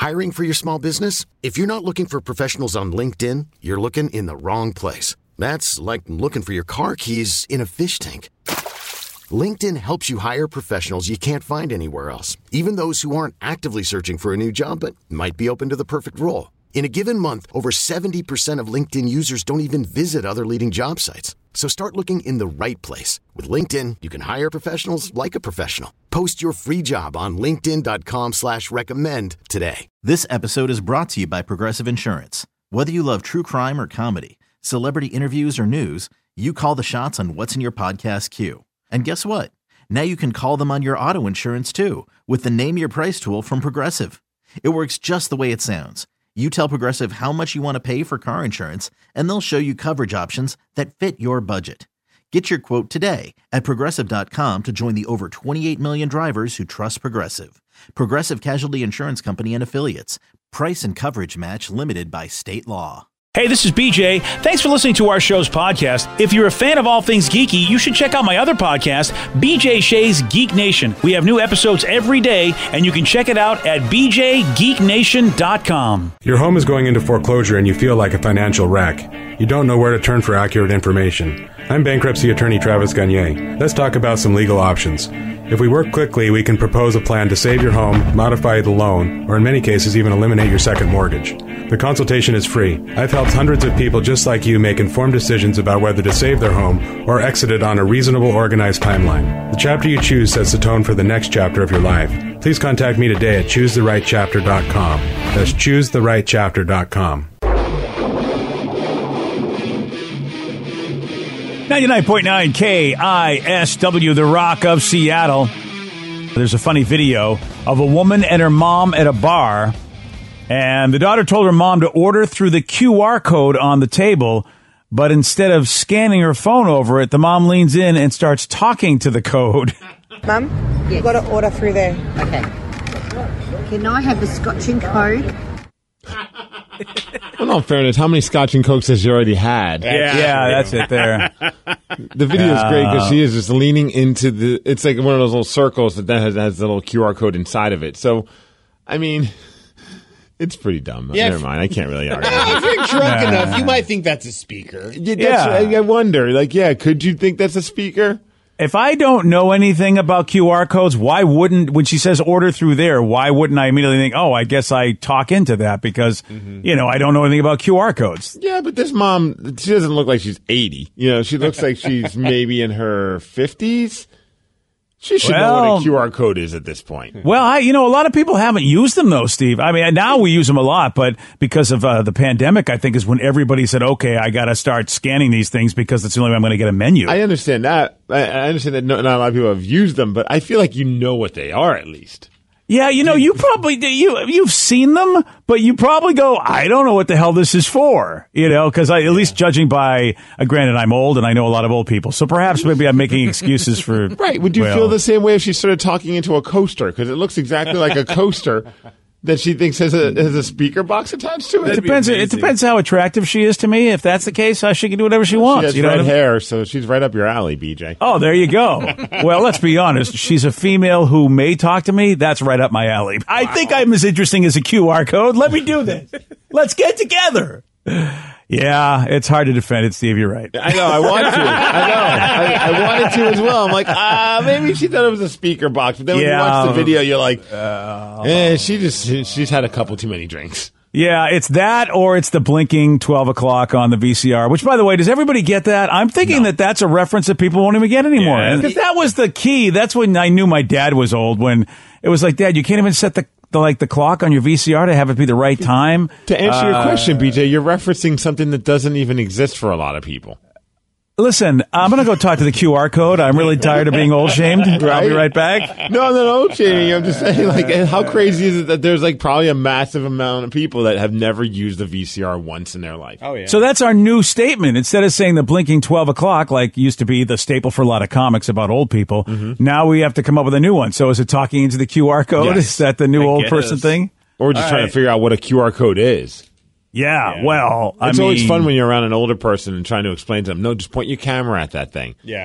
Hiring for your small business? If you're not looking for professionals on LinkedIn, you're looking in the wrong place. That's like looking for your car keys in a fish tank. LinkedIn helps you hire professionals you can't find anywhere else, even those who aren't actively searching for a new job but might be open to the perfect role. In a given month, over 70% of LinkedIn users don't even visit other leading job sites. So start looking in the right place. With LinkedIn, you can hire professionals like a professional. Post your free job on linkedin.com/recommend today. This episode is brought to you by Progressive Insurance. Whether you love true crime or comedy, celebrity interviews or news, you call the shots on what's in your podcast queue. And guess what? Now you can call them on your auto insurance too with the Name Your Price tool from Progressive. It works just the way it sounds. You tell Progressive how much you want to pay for car insurance, and they'll show you coverage options that fit your budget. Get your quote today at Progressive.com to join the over 28 million drivers who trust Progressive. Progressive Casualty Insurance Company and Affiliates. Price and coverage match limited by state law. Hey, this is BJ. Thanks for listening to our show's podcast. If you're a fan of all things geeky, you should check out my other podcast, BJ Shea's Geek Nation. We have new episodes every day, and you can check it out at bjgeeknation.com. Your home is going into foreclosure and you feel like a financial wreck. You don't know where to turn for accurate information. I'm bankruptcy attorney Travis Gagne. Let's talk about some legal options. If we work quickly, we can propose a plan to save your home, modify the loan, or in many cases even eliminate your second mortgage. The consultation is free. I've helped hundreds of people just like you make informed decisions about whether to save their home or exit it on a reasonable, organized timeline. The chapter you choose sets the tone for the next chapter of your life. Please contact me today at choosetherightchapter.com. That's choosetherightchapter.com. 99.9 KISW, the Rock of Seattle. There's a funny video of a woman and her mom at a bar, and the daughter told her mom to order through the QR code on the table, but instead of scanning her phone over it, the mom leans in and starts talking to the code. Mum, yes. You've got to order through there. Okay. Can I have the Scotch and Coke? Well, in all fairness, how many Scotch and Cokes has she already had? Yeah, that's it there. The video is great because she is just leaning into the... It's like one of those little circles that has the little QR code inside of it. So, I mean, it's pretty dumb. Yeah, never mind. I can't really argue. If you're drunk enough, you might think that's a speaker. I wonder. Could you think that's a speaker? If I don't know anything about QR codes, why wouldn't, when she says order through there, why wouldn't I immediately think, oh, I guess I talk into that because, I don't know anything about QR codes. Yeah, but this mom, she doesn't look like she's 80. She looks like she's maybe in her 50s. She should know what a QR code is at this point. Well, a lot of people haven't used them, though, Steve. I mean, now we use them a lot, but because of the pandemic, I think is when everybody said, okay, I got to start scanning these things because it's the only way I'm going to get a menu. I understand that. I understand that not a lot of people have used them, but I feel like you know what they are at least. Yeah, you probably you've seen them, but you probably go, I don't know what the hell this is for, because at least judging by, granted, I'm old and I know a lot of old people, so perhaps maybe I'm making excuses for. Right? Would you feel the same way if she started talking into a coaster? Because it looks exactly like a coaster that she thinks has a speaker box attached to it. It depends how attractive she is to me. If that's the case, she can do whatever she wants. She has red hair, so she's right up your alley, BJ. Oh, there you go. Well, let's be honest. She's a female who may talk to me. That's right up my alley. I think I'm as interesting as a QR code. Let me do this. Let's get together. Yeah, it's hard to defend it, Steve. You're right. I know. I want to. I wanted to as well. I'm like, maybe she thought it was a speaker box. But then when you watch the video, you're like, she's had a couple too many drinks. Yeah, it's that or it's the blinking 12 o'clock on the VCR, which, by the way, does everybody get that? I'm thinking that's a reference that people won't even get anymore. Because that was the key. That's when I knew my dad was old, when it was like, Dad, you can't even set the clock on your VCR to have it be the right time. To answer your question, BJ, you're referencing something that doesn't even exist for a lot of people. Listen, I'm going to go talk to the QR code. I'm really tired of being old shamed. Right? I'll be right back. No, I'm not old shaming. I'm just saying, how crazy is it that there's probably a massive amount of people that have never used a VCR once in their life? Oh, yeah. So that's our new statement. Instead of saying the blinking 12 o'clock, like used to be the staple for a lot of comics about old people, now we have to come up with a new one. So is it talking into the QR code? Yes. Is that the new old person thing? Or just trying to figure out what a QR code is. Yeah, well, it's always fun when you're around an older person and trying to explain to them, no, just point your camera at that thing. Yeah.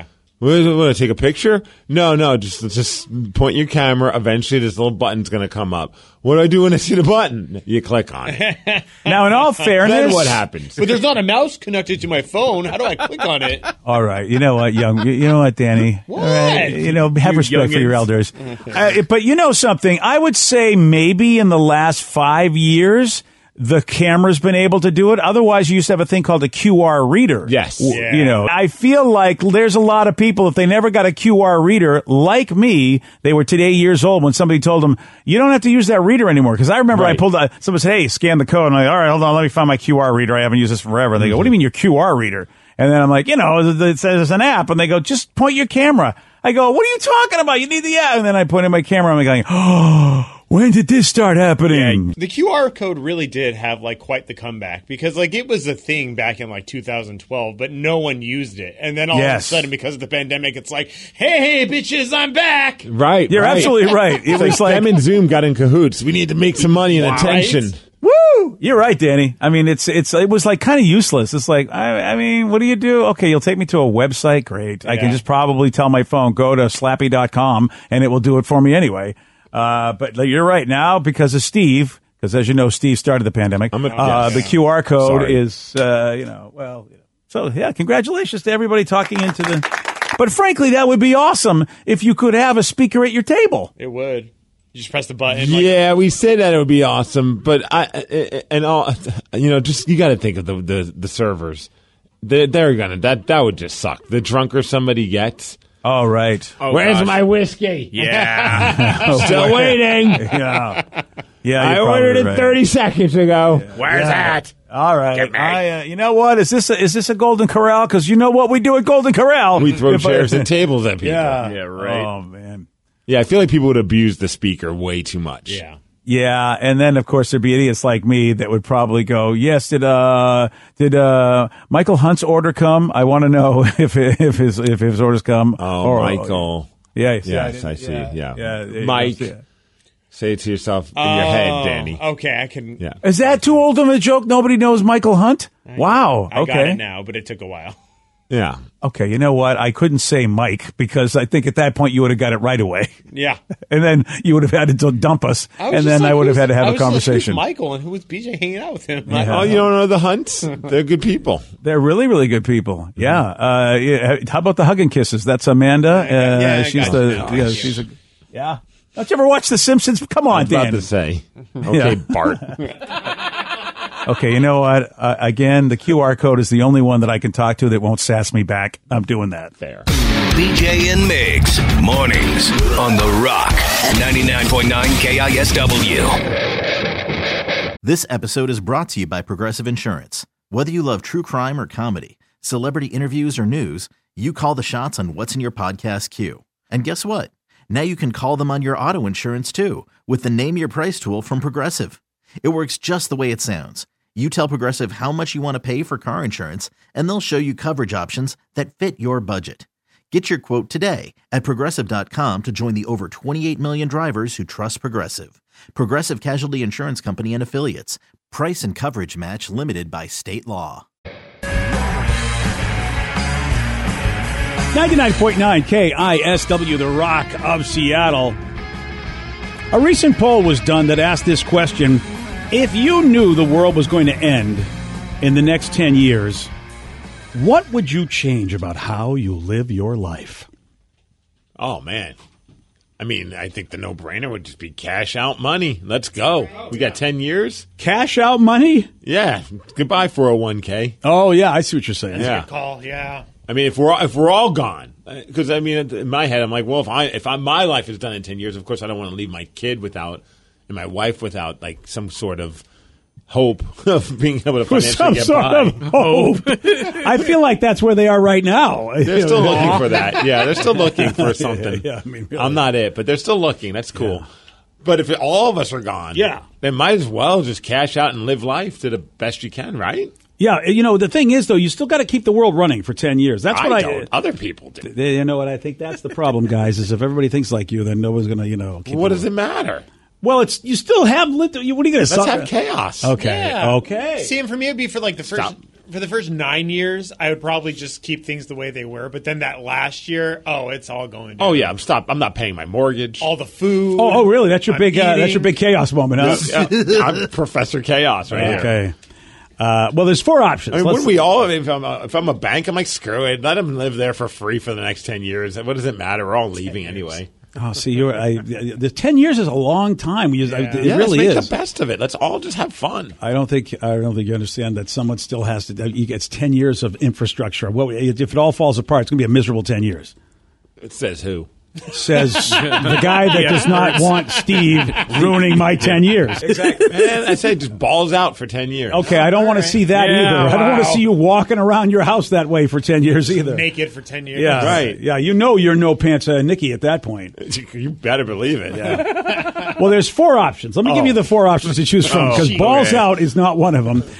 Want to take a picture? No. Just point your camera. Eventually, this little button's going to come up. What do I do when I see the button? You click on it. Now, in all fairness, Then what happens? But there's not a mouse connected to my phone. How do I click on it? all right, you know what, young? You know what, Danny? What? All right, have You respect for your youngins. elders. But you know something? I would say maybe in the last 5 years, the camera's been able to do it. Otherwise, you used to have a thing called a QR reader. Yes. Yeah. You know, I feel like there's a lot of people, if they never got a QR reader, like me, they were today years old when somebody told them, you don't have to use that reader anymore. Because I remember I Right. pulled, someone said, hey, scan the code. And I'm like, all right, hold on, let me find my QR reader. I haven't used this forever. And they go, what do you mean your QR reader? And then I'm like, it says it's an app. And they go, just point your camera. I go, what are you talking about? You need the app. And then I point in my camera. I'm going, oh, when did this start happening? The QR code really did have like quite the comeback because like it was a thing back in like 2012, but no one used it. And then all of a sudden, because of the pandemic, it's like, hey, bitches, I'm back. Right. You're absolutely right. It was like them and Zoom got in cahoots. We need to make some money and attention. woo! You're right, Danny. I mean, it was like kind of useless. It's like, I mean, what do you do? Okay, you'll take me to a website. Great. I can just probably tell my phone, go to slappy.com and it will do it for me anyway. But you're right now because of Steve, because as you know, Steve started the pandemic. The QR code is, so yeah, congratulations to everybody talking into the, but frankly, that would be awesome if you could have a speaker at your table. It would. You just press the button. Yeah, we said that it would be awesome, but just you got to think of the servers. They're gonna that would just suck. The drunker somebody gets. Oh, right. Where's my whiskey? Yeah. Still waiting. Yeah, I you're ordered it right. 30 seconds ago. Where's that? All right. You know what? Is this a Golden Corral? Because you know what we do at Golden Corral? We throw chairs and tables at people. Yeah, right. Oh, man. Yeah, I feel like people would abuse the speaker way too much. Yeah. Yeah, and then of course there'd be idiots like me that would probably go, "Yes, did Michael Hunt's order come? I want to know if his orders come." Oh, Michael. Yes, I see. Yeah. Yeah, Mike. Say it to yourself in your head, Danny. Okay, I can. Yeah. Is that too old of a joke? Nobody knows Michael Hunt? Wow. I Okay. got it now, but it took a while. Yeah. Okay, you know what? I couldn't say Mike because I think at that point you would have got it right away. Yeah. And then you would have had to dump us, and then I would have had to have a conversation. Who's Michael, and who was BJ hanging out with him? Yeah. Oh, you don't know the Hunts? They're good people. They're really, really good people. Yeah. How about the hug and kisses? That's Amanda. She's yeah. Don't you ever watch The Simpsons? Come on, I was about Dan. to say. Okay, Bart. Okay, you know what? Again, the QR code is the only one that I can talk to that won't sass me back. I'm doing that. Fair. BJ and Migs, mornings on The Rock, 99.9 KISW. This episode is brought to you by Progressive Insurance. Whether you love true crime or comedy, celebrity interviews or news, you call the shots on what's in your podcast queue. And guess what? Now you can call them on your auto insurance too with the Name Your Price tool from Progressive. It works just the way it sounds. You tell Progressive how much you want to pay for car insurance, and they'll show you coverage options that fit your budget. Get your quote today at Progressive.com to join the over 28 million drivers who trust Progressive. Progressive Casualty Insurance Company and Affiliates. Price and coverage match limited by state law. 99.9 KISW, The Rock of Seattle. A recent poll was done that asked this question: if you knew the world was going to end in the next 10 years, what would you change about how you live your life? Oh, man. I mean, I think the no-brainer would just be cash out money. Let's go. We got 10 years? Cash out money? Yeah. Goodbye, 401k. Oh, yeah, I see what you're saying. Yeah. Good call, yeah. I mean, if we're all gone, because I mean, in my head, I'm like, well, if my life is done in 10 years, of course, I don't want to leave my kid without, and my wife without, like, some sort of hope of being able to financially get by. Hope. I feel like that's where they are right now. They're still looking for that. Yeah, they're still looking for something. Yeah, I mean, really. I'm not it, but they're still looking. That's cool. Yeah. But if all of us are gone, then might as well just cash out and live life to the best you can, right? Yeah, the thing is, though, you still got to keep the world running for 10 years. That's what I don't. Other people do. You know what? I think that's the problem, guys, is if everybody thinks like you, then nobody's going to, keep what does it matter? Well, you still have what are you going to Let's have chaos. Okay. Yeah. Okay. See, and for me, it'd be for like the for the first 9 years, I would probably just keep things the way they were. But then that last year, it's all going down. Oh yeah, I'm not paying my mortgage. All the food. Oh, really? That's your that's your big chaos moment, huh? I'm Professor Chaos right here. Okay. Well, there's 4 options. I mean, wouldn't we all? If I'm a bank, I'm like, screw it. Let them live there for free for the next 10 years. What does it matter? We're all leaving anyway. Oh, see, the 10 years is a long time. It really let's is. Make the best of it. Let's all just have fun. I don't think you understand that someone still has to. It's 10 years of infrastructure. Well, if it all falls apart, it's going to be a miserable 10 years. It says who? Says the guy that does not want Steve ruining my 10 years. Exactly. Man, I say just balls out for 10 years. Okay, I don't want to see that either. Wow. I don't want to see you walking around your house that way for 10 years either. Naked for 10 years. Yeah, right. Yeah, you're no pants Nikki at that point. You better believe it. Yeah. Well, there's 4 options. Let me give you the 4 options to choose from because balls out is not one of them.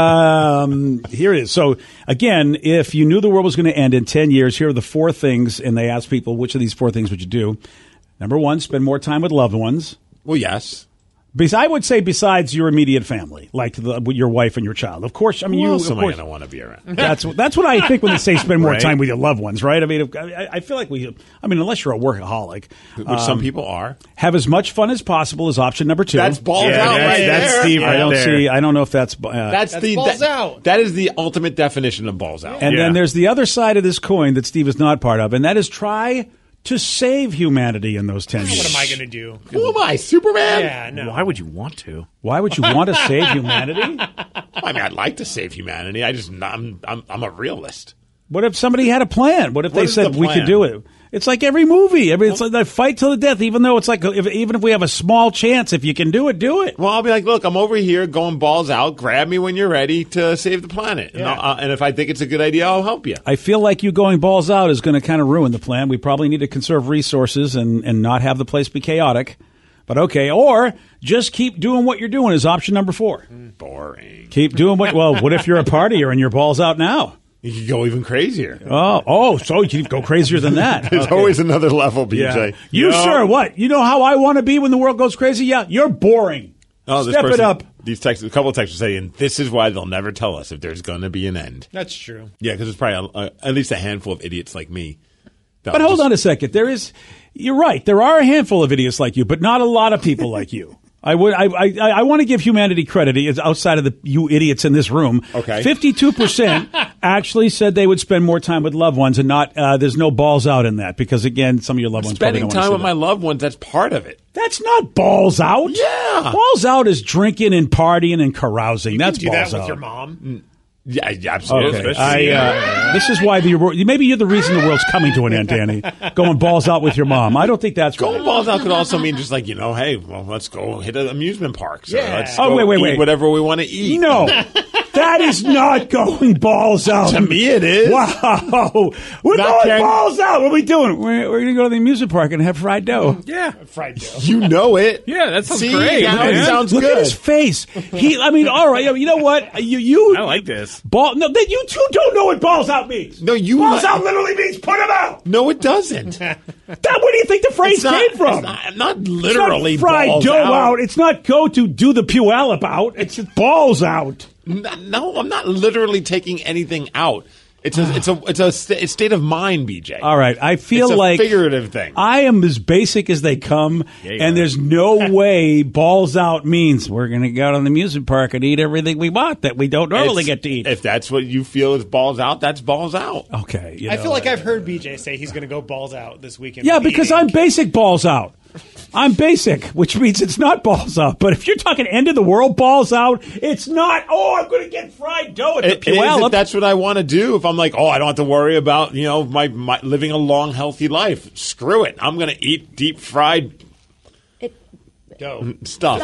Here it is. So, again, if you knew the world was going to end in 10 years, here are the 4 things, and they ask people, which of these 4 things would you do? Number 1, spend more time with loved ones. Well, yes. I would say besides your immediate family, like your wife and your child. Of course, I mean, Who else am I going to want to be around? That's what I think when they say spend more time with your loved ones, right? I mean, I feel like unless you're a workaholic. Which some people are. Have as much fun as possible is option number 2. That's balls out right there. That's Steve I don't know if that's... That's balls out. That is the ultimate definition of balls out. And then there's the other side of this coin that Steve is not part of, and that is try to save humanity in those 10 years. What am I going to do? Who am I, Superman? Yeah, no. Why would you want to? Why would you want to save humanity? I mean, I'd like to save humanity. I'm a realist. What if somebody had a plan? What if they is said the we plan? could do it? It's like every movie. I mean, it's like they fight till the death, even though it's like even if we have a small chance, if you can do it, do it. Well, I'll be like, look, I'm over here going balls out. Grab me when you're ready to save the planet. Yeah. And if I think it's a good idea, I'll help you. I feel like you going balls out is going to kind of ruin the plan. We probably need to conserve resources and not have the place be chaotic. But okay, or just keep doing what you're doing is option number 4. Boring. Keep doing what if you're a partier and you're balls out now? You could go even crazier. So you go crazier than that. There's always another level, BJ. Yeah. You sure what? You know how I want to be when the world goes crazy? Yeah, you're boring. Step it up. A couple of texts are saying, this is why they'll never tell us if there's going to be an end. That's true. Yeah, because there's probably at least a handful of idiots like me. But hold on a second. You're right. There are a handful of idiots like you, but not a lot of people like you. I want to give humanity credit outside of you idiots in this room. Okay. 52% actually said they would spend more time with loved ones and not, there's no balls out in that because, again, some of your loved ones probably don't want to see Spending time with that. my loved ones, that's part of it. That's not balls out. Yeah. Balls out is drinking and partying and carousing. That's do balls that with out. your mom? Yeah, absolutely. Okay. This is why maybe you're the reason the world's coming to an end, Danny. Going balls out with your mom. I don't think that's Going right. balls out could also mean just like, hey, well, let's go hit an amusement park. So let's Oh, go wait. eat whatever we want to eat. No. That is not going balls out. To me, it is. Wow. We're going balls out. What are we doing? We're going to go to the amusement park and have fried dough. Yeah. Fried dough. You know it. Yeah, that sounds See, great. now it sounds Look good. at his face. All right. You know what? You I like this. No, you two don't know what balls out means. No, you balls out literally means put them out. No, it doesn't. Where do you think the phrase came from? It's not literally It's not fried balls dough out. out. It's not go to do the Puyallup out. It's balls out. No, I'm not literally taking anything out. It's a state of mind, BJ. All right, I feel it's a like figurative thing. I am as basic as they come, and there's no way balls out means we're going to go to the amusement park and eat everything we want that we don't normally get to eat. If that's what you feel is balls out, that's balls out. Okay, I feel like I've heard BJ say he's going to go balls out this weekend. Yeah, because I'm basic balls out. I'm basic, which means it's not balls out. But if you're talking end of the world balls out, it's not, I'm going to get fried dough at the Puyallup. If that's what I want to do, if I'm like, I don't have to worry about, my living a long, healthy life. Screw it. I'm going to eat deep fried stuff.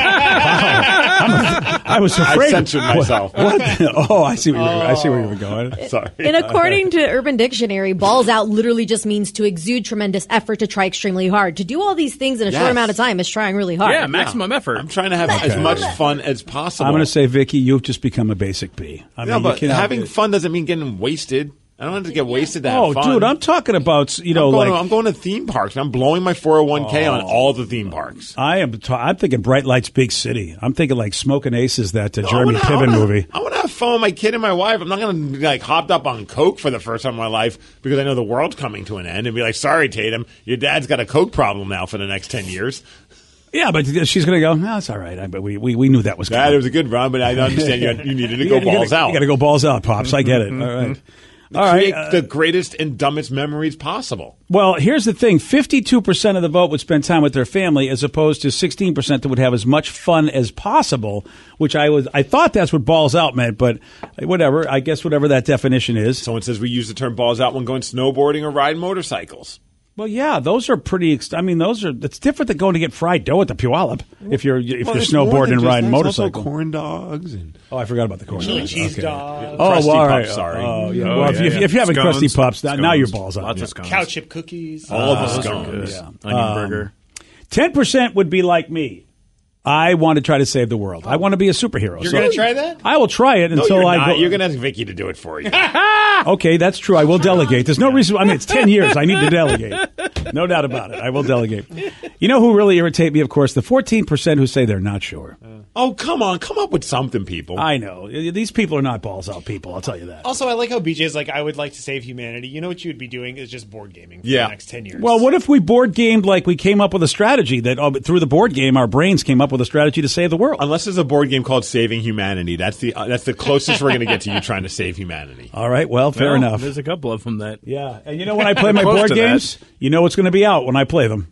I was afraid. I censored myself. What? I see where you were going. Sorry. And according to Urban Dictionary, balls out literally just means to exude tremendous effort, to try extremely hard. To do all these things in a short amount of time is trying really hard. Yeah, maximum effort. I'm trying to have as much fun as possible. I'm going to say, Vicky, you've just become a basic bee. But having fun doesn't mean getting wasted. I don't want to get wasted to have fun. Dude, I'm talking about, I'm going to theme parks. I'm blowing my 401k on all the theme parks. I'm thinking Bright Lights Big City. I'm thinking like Smoking Aces, that Jeremy Piven movie. I want to have fun with my kid and my wife. I'm not going to be like hopped up on Coke for the first time in my life because I know the world's coming to an end and be like, sorry, Tatum, your dad's got a Coke problem now for the next 10 years. Yeah, but she's going to go, no, it's all right. But we knew that was coming. It was a good run, but I understand you needed to go balls out. You got to go balls out, Pops. I get it. All right. Create the greatest and dumbest memories possible. Well, here's the thing. 52% of the vote would spend time with their family as opposed to 16% that would have as much fun as possible, which I thought that's what balls out meant, but whatever. I guess whatever that definition is. Someone says we use the term balls out when going snowboarding or riding motorcycles. Well, yeah, those are pretty. It's different than going to get fried dough at the Puyallup if you're snowboarding and riding motorcycle. Corn dogs and I forgot about the corn dogs. Cheese dogs. Crusty all right. Pups, sorry. If you haven't Crusty Pups, now your balls out. Lots of scones. Cow chip cookies. All of the scones. Yeah. Onion burger. 10% would be like me. I want to try to save the world. I want to be a superhero. You're going to try that? I will try it until you're I not. go. You're going to ask Vicky to do it for you. Okay, that's true. I will delegate. There's no reason. It's 10 years. I need to delegate. No doubt about it. I will delegate. You know who really irritate me, of course? The 14% who say they're not sure. Oh, come on. Come up with something, people. I know. These people are not balls out people. I'll tell you that. Also, I like how BJ's like, I would like to save humanity. You know what you would be doing is just board gaming for the next 10 years. Well, what if we board gamed like we came up with a strategy that through the board game, our brains came up with a strategy to save the world? Unless there's a board game called Saving Humanity. That's the closest we're going to get to you trying to save humanity. All right. Well, fair enough. There's a couple of them that. Yeah. And you know when I play my board games, you know what's going to be out when I play them.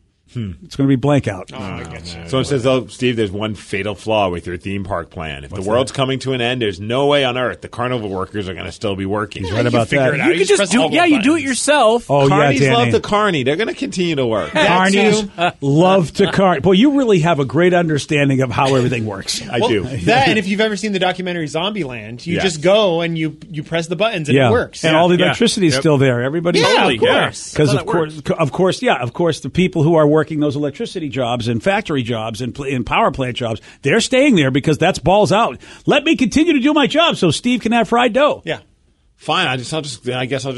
It's going to be blank out. Oh, I get you. So it says, Steve, there's one fatal flaw with your theme park plan. If the world's coming to an end, there's no way on earth the carnival workers are going to still be working. He's right about that. You could just do you do it yourself. Oh, Carnies yeah, Danny. love the carny. They're going to continue to work. Carnies love to carny. Boy, you really have a great understanding of how everything works. I do. That, and if you've ever seen the documentary Zombieland, you just go and you press the buttons and it works. And all the electricity is still there. Everybody, of course. Because of course, the people who are working those electricity jobs and factory jobs and power plant jobs, they're staying there because that's balls out. Let me continue to do my job so Steve can have fried dough. Yeah. Fine. I guess I'll just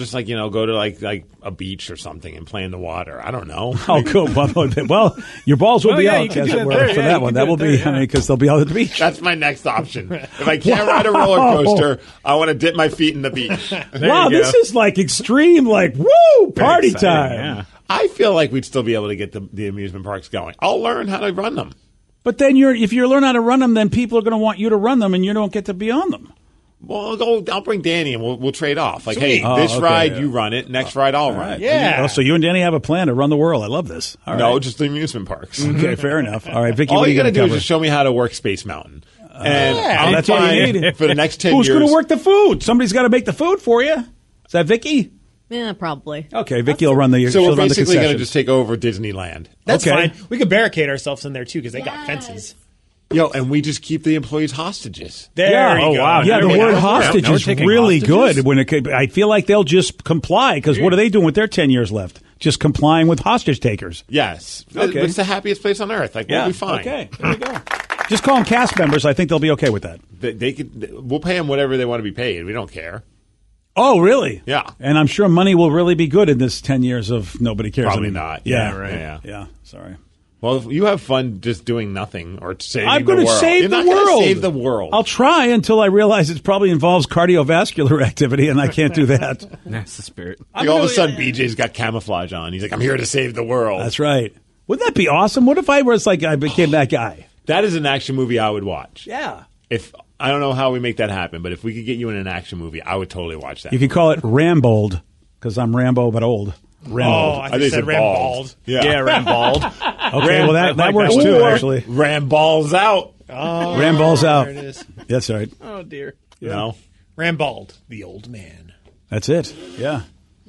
go to like a beach or something and play in the water. I don't know. Oh, cool. Well, your balls will be out as it were for that one. That will be because they'll be out at the beach. That's my next option. If I can't ride a roller coaster, I want to dip my feet in the beach. Wow, this is like extreme, like woo, party time. Yeah. I feel like we'd still be able to get the amusement parks going. I'll learn how to run them. But then if you learn how to run them, then people are going to want you to run them, and you don't get to be on them. Well, I'll bring Danny, and we'll trade off. Like, hey, this ride you run it, next ride I'll run it. Yeah. So you and Danny have a plan to run the world. I love this. All no, right. just the amusement parks. Okay, fair enough. All right, Vicky, all what you got to do cover? is just show me how to work Space Mountain. And I'm that's all you fine need. for the next 10 Who's years. going to work the food? Somebody's got to make the food for you. Is that Vicky? Yeah, probably. Okay, Vicky will run the. So we're run the basically going to concessions. just take over Disneyland. That's Okay. fine. We could barricade ourselves in there, too, because they got fences. And we just keep the employees hostages. There you go. Wow. Yeah, the word hostage Now we're is taking really hostages? good. I feel like they'll just comply because what are they doing with their 10 years left? Just complying with hostage takers. Yes. Okay. It's the happiest place on earth. Like, we'll be fine. Okay, there you go. Just call them cast members. I think they'll be okay with that. We'll pay them whatever they want to be paid. We don't care. Oh, really? Yeah. And I'm sure money will really be good in this 10 years of nobody cares. Probably anymore. not. Yeah, Yeah, right. yeah. Sorry. Well, if you have fun just doing nothing or saving I'm the going world. to save You're the not gonna world. save the world. I'll try until I realize it probably involves cardiovascular activity, and I can't do that. That's the spirit. Like all of a sudden, BJ's got camouflage on. He's like, I'm here to save the world. That's right. Wouldn't that be awesome? What if I became that guy? That is an action movie I would watch. Yeah. If I don't know how we make that happen, but if we could get you in an action movie, I would totally watch that. You could call it Rambold, because I'm Rambo but old. Rambold. Oh, I think you said Rambald. Yeah, Rambald. Okay, well, that works too, Or actually. Ramballs out. Oh, Ramball's out. There it is. That's right. Oh, dear. You know? Rambald, the old man. That's it. Yeah.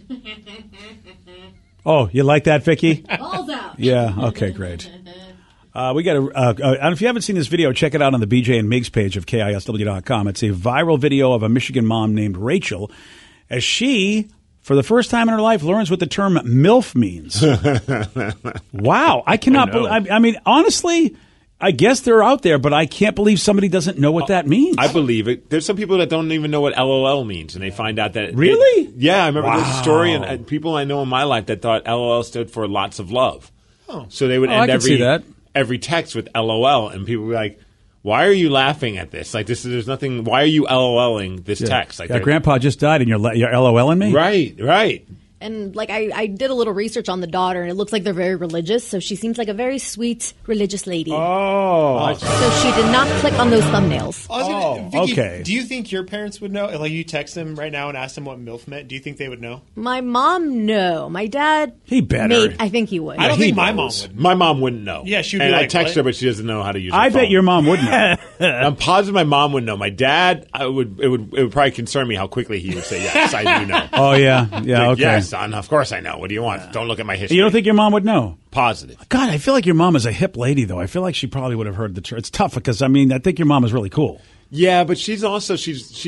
Oh, you like that, Vicky? Balls out. Yeah. Okay, great. We got and if you haven't seen this video, check it out on the BJ and Migs page of KISW.com. It's a viral video of a Michigan mom named Rachel as she, for the first time in her life, learns what the term MILF means. Wow. I cannot believe. I mean, honestly, I guess they're out there, but I can't believe somebody doesn't know what that means. I believe it. There's some people that don't even know what LOL means, and they find out that. Really? Yeah, I remember this story, and people I know in my life that thought LOL stood for lots of love. Oh. So they would end every text with LOL, and people would be like, why are you laughing at this? Like, there's nothing. Why are you LOLing this text? Like, Grandpa just died, and you're LOLing me? Right. And like I did a little research on the daughter, and it looks like they're very religious. So she seems like a very sweet religious lady. Oh, so she did not click on those thumbnails. Vicky, okay. Do you think your parents would know? Like, you text them right now and ask them what MILF meant. Do you think they would know? My mom, no. My dad, he better. I think he would. I don't think my mom would. My mom wouldn't know. Yeah, she would. And be I like, text what? her, but she doesn't know how to use. Her I phone. bet your mom would know. I'm positive my mom would know. My dad, it would probably concern me how quickly he would say yes. I do know. Oh yeah, Like, okay. yes, son. Of course I know. What do you want? Don't look at my history. You don't think your mom would know? Positive. God, I feel like your mom is a hip lady, though. I feel like she probably would have heard the truth. It's tough because I think your mom is really cool. Yeah, but she's also she's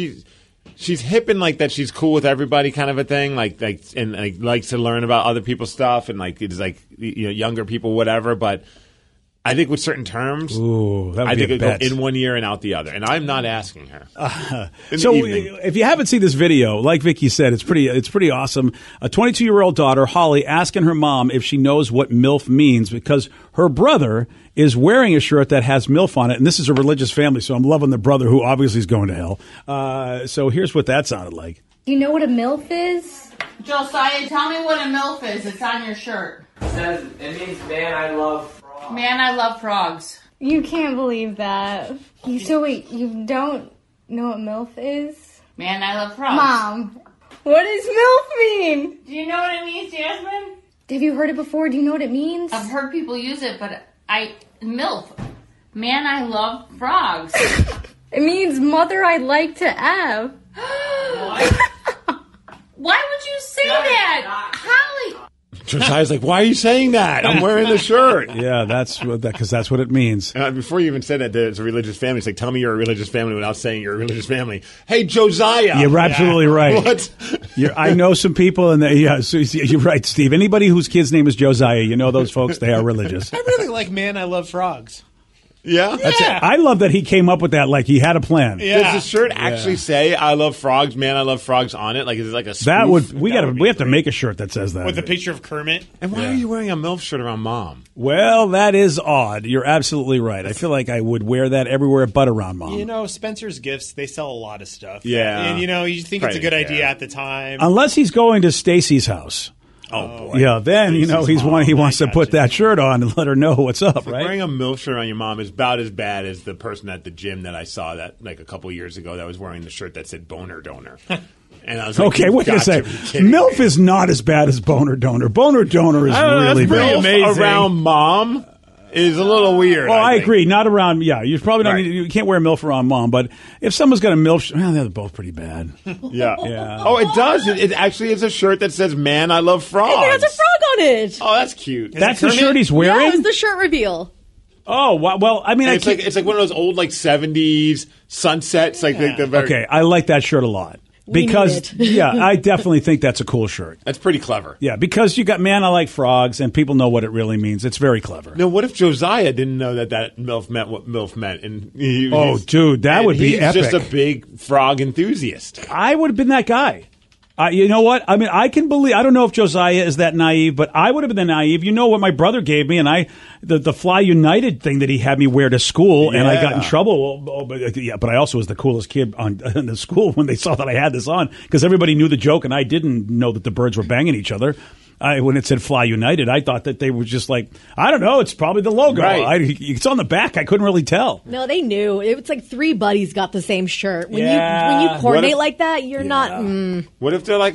hip and like that. She's cool with everybody, kind of a thing. Like likes to learn about other people's stuff and like it's like younger people, whatever. But I think with certain terms, that I would think be a it bet. go in one ear and out the other. And I'm not asking her. So if you haven't seen this video, like Vicky said, it's pretty awesome. A 22-year-old daughter, Holly, asking her mom if she knows what MILF means because her brother is wearing a shirt that has MILF on it. And this is a religious family, so I'm loving the brother who obviously is going to hell. So here's what that sounded like. Do you know what a MILF is? Josiah, tell me what a MILF is. It's on your shirt. It means man I love frogs. Man, I love frogs. You can't believe that. So wait, you don't know what MILF is? Man, I love frogs. Mom, what does MILF mean? Do you know what it means, Jasmine? Have you heard it before? Do you know what it means? I've heard people use it, but MILF. Man, I love frogs. It means mother I'd like to have. Why would you say that? Holly! Josiah's like, why are you saying that? I'm wearing the shirt. Yeah, because that's what it means. Before you even said that there's a religious family, it's like, tell me you're a religious family without saying you're a religious family. Hey, Josiah. You're absolutely right. What? I know some people, and so you're right, Steve. Anybody whose kid's name is Josiah, you know those folks, they are religious. I really like Man, I Love Frogs. Yeah? That's it. I love that he came up with that like he had a plan. Yeah. Does the shirt actually say "I love frogs"? Man, I love frogs on it. Like is it like a spoof? That would we have to make a shirt that says that with a picture of Kermit. And why are you wearing a MILF shirt around mom? Well, that is odd. You're absolutely right. I feel like I would wear that everywhere but around mom. You know, Spencer's Gifts, they sell a lot of stuff. Yeah. And you think it's a good idea at the time. Unless he's going to Stacy's house. Oh boy! Yeah, then he wants to put that shirt on and let her know what's up. Right? Wearing a MILF shirt on your mom is about as bad as the person at the gym that I saw that like a couple years ago that was wearing the shirt that said "boner donor." And I was like, okay, wait a second. MILF is not as bad as boner donor. Boner donor is really pretty amazing. Around mom is a little weird. Well, I agree. Not around. Yeah, you probably don't. You can't wear MILF around mom. But if someone's got a MILF, they're both pretty bad. Yeah. Oh, it does. It actually is a shirt that says "Man, I love frogs." And it has a frog on it. Oh, that's cute. That's the shirt he's wearing. Yeah, it's the shirt reveal. Oh well, I mean, it's like one of those old like '70s sunsets. Like the very, okay, I like that shirt a lot. Because, I definitely think that's a cool shirt. That's pretty clever. Yeah, because you got "Man, I like frogs," and people know what it really means. It's very clever. Now, what if Josiah didn't know that MILF meant what MILF meant? And dude, that would be epic. He's just a big frog enthusiast. I would have been that guy. You know what? I mean, I can believe. I don't know if Josiah is that naive, but I would have been naive. You know what my brother gave me, and the Fly United thing that he had me wear to school, and I got in trouble. But I also was the coolest kid in the school when they saw that I had this on because everybody knew the joke, and I didn't know that the birds were banging each other. When it said Fly United, I thought that they were just like, I don't know, it's probably the logo. Right. It's on the back. I couldn't really tell. No, they knew. It's like three buddies got the same shirt. When you coordinate like that, you're not. What if they're like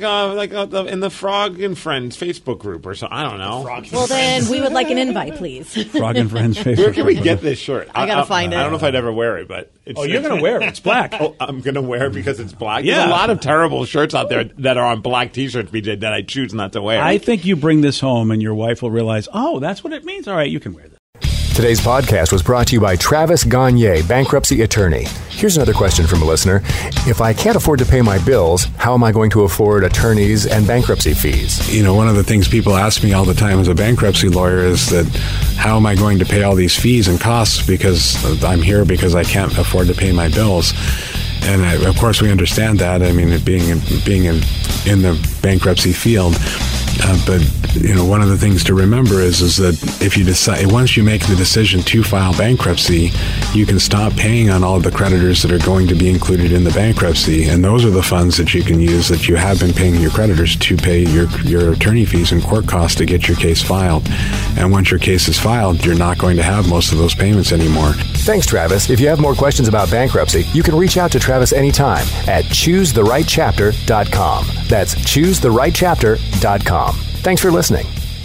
in the Frog and Friends Facebook group or something? I don't know. Well, then we would like an invite, please. Frog and Friends Facebook. Where can we get this shirt? I gotta find it. I don't know if I'd ever wear it, but you're gonna wear it. It's black. Oh, I'm gonna wear it because it's black. Yeah. There's a lot of terrible shirts out there that are on black T-shirts, BJ, that I choose not to wear. I think you bring this home and your wife will realize, oh, that's what it means. All right, you can wear this. Today's podcast was brought to you by Travis Gagne, bankruptcy attorney. Here's another question from a listener. If I can't afford to pay my bills, how am I going to afford attorneys and bankruptcy fees? You know, one of the things people ask me all the time as a bankruptcy lawyer is that how am I going to pay all these fees and costs because I'm here because I can't afford to pay my bills? And of course, we understand that. I mean, being in the bankruptcy field. But you know, one of the things to remember is that if you decide, once you make the decision to file bankruptcy, you can stop paying on all of the creditors that are going to be included in the bankruptcy, and those are the funds that you can use that you have been paying your creditors to pay your attorney fees and court costs to get your case filed. And once your case is filed, you're not going to have most of those payments anymore. Thanks, Travis. If you have more questions about bankruptcy, you can reach out to Travis anytime at ChooseTheRightChapter.com. That's ChooseTheRightChapter.com. Thanks for listening.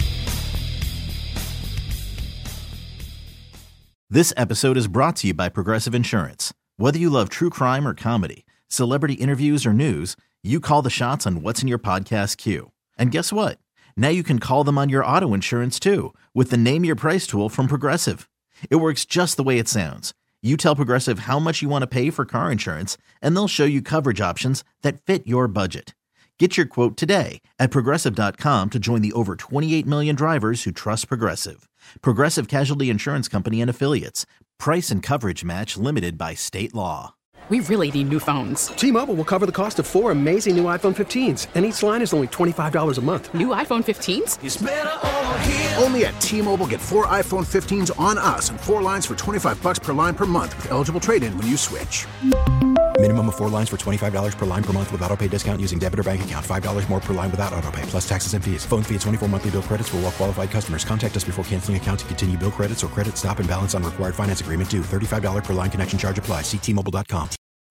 This episode is brought to you by Progressive Insurance. Whether you love true crime or comedy, celebrity interviews or news, you call the shots on what's in your podcast queue. And guess what? Now you can call them on your auto insurance too with the Name Your Price tool from Progressive. It works just the way it sounds. You tell Progressive how much you want to pay for car insurance, and they'll show you coverage options that fit your budget. Get your quote today at Progressive.com to join the over 28 million drivers who trust Progressive. Progressive Casualty Insurance Company and Affiliates. Price and coverage match limited by state law. We really need new phones. T-Mobile will cover the cost of 4 amazing new iPhone 15s, and each line is only $25 a month. New iPhone 15s? It's better over here. Only at T-Mobile, get 4 iPhone 15s on us and 4 lines for $25 per line per month with eligible trade-in when you switch. Minimum of 4 lines for $25 per line per month with autopay discount using debit or bank account. $5 more per line without autopay, plus taxes and fees. Phone fee at 24 monthly bill credits for well-qualified customers. Contact us before canceling account to continue bill credits or credit stop and balance on required finance agreement due. $35 per line connection charge applies. See T-Mobile.com.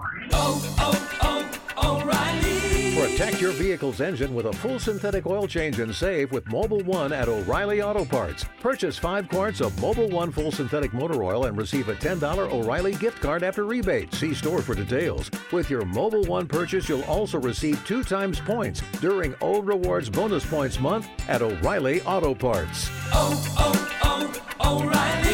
O'Reilly. Protect your vehicle's engine with a full synthetic oil change and save with Mobil 1 at O'Reilly Auto Parts. Purchase 5 quarts of Mobil 1 full synthetic motor oil and receive a $10 O'Reilly gift card after rebate. See store for details. With your Mobil 1 purchase, you'll also receive 2 times points during O Rewards Bonus Points Month at O'Reilly Auto Parts. O'Reilly.